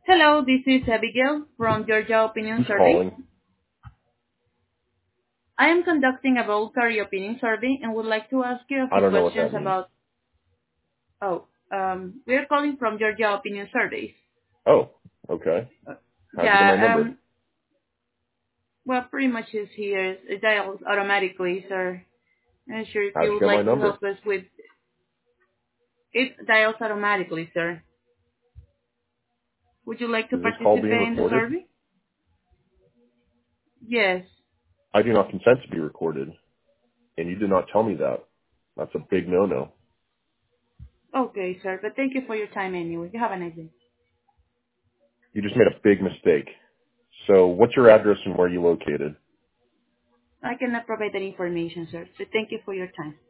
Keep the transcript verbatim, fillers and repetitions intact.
Hello, this is Abigail from Georgia Opinion Who's Survey. calling? I am conducting a voluntary opinion survey and would like to ask you a I few don't know what questions that means. about. Oh, um, we are calling from Georgia Opinion Surveys. Oh, okay. Uh, How'd you get my yeah, number? um, well, pretty much is here. It dials automatically, sir. I'm not sure if How'd you you would get my like to number? help us with. It dials automatically, sir. Would you like to Is this call being participate in the recorded? survey? Yes. I do not consent to be recorded, and you did not tell me that. That's a big no-no. Okay, sir, but thank you for your time anyway. You have a nice day. You just made a big mistake. So what's your address and where are you located? I cannot provide that information, sir, so thank you for your time.